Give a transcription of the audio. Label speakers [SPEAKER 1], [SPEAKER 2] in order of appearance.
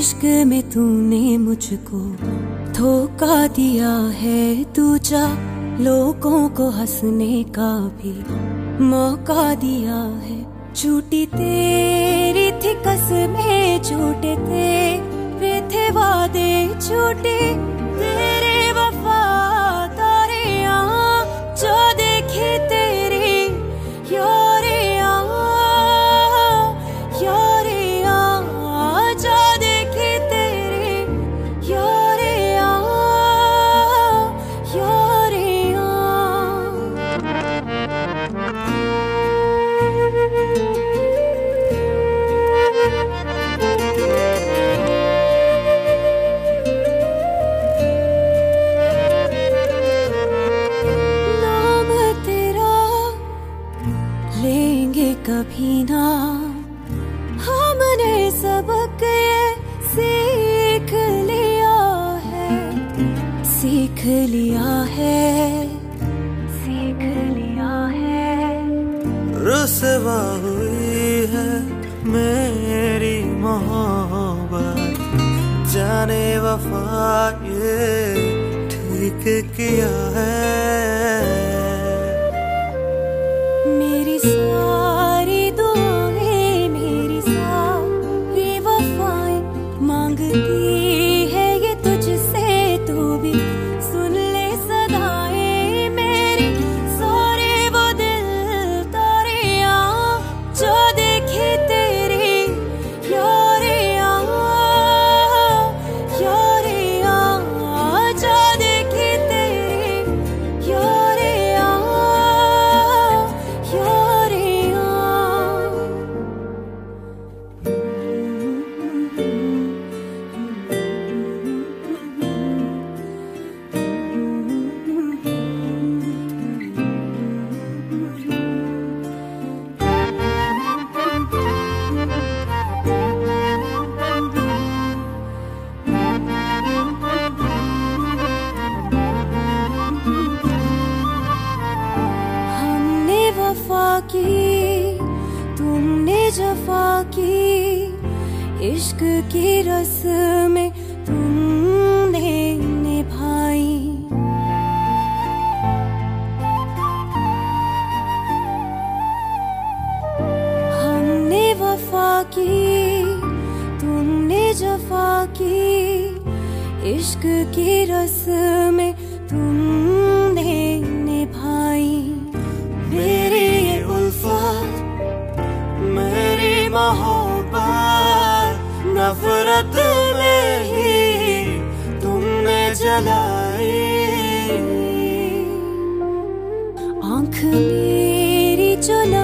[SPEAKER 1] इश्क में तूने मुझको धोखा दिया है, तू जा लोगों को हंसने का भी मौका दिया है। झूठी तेरी थी कसमें, झूठे तेरे थे वादे, झूठे तेरे वफादारियां जो देखी तेरी यारियां, यारियां जो देखी तेरी यारियां, यारियां। कभी ना हमने सबक ये सीख लिया है, सीख लिया है, सीख लिया है।
[SPEAKER 2] रुसवा हुई है मेरी मोहब्बत, जाने वफा ये ठीक किया है।
[SPEAKER 1] मेरी सारी दुआएं, मेरी सारी वफाएं मांगती है ये तुझसे, तू भी सुन ले सदाएं। मेरी सारे वो दिल तारियां जो देखी तेरी यारियां, यारियां जो देखी तेरी यारियां, यारियां। हमने वफा की, तुमने जफा की, इश्क की रस्में तुमने निभाई। हमने वफा की, तुमने जफा की, इश्क की रस्में तुमने निभाई।
[SPEAKER 2] मेरी ये उल्फत, मेरी मोहब्बत, नफरत में ही तुमने जलाई।
[SPEAKER 1] आँख मेरी जो